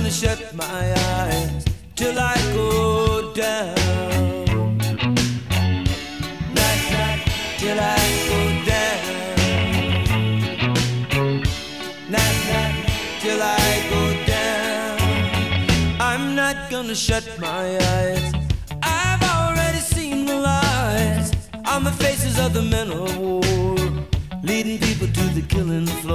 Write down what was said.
gonna shut my eyes till I go down. Night, night, till I go down. Night, night, till I go down. I'm not gonna shut my eyes. I've already seen the lies on the faces of the men of war, leading people to the killing floor.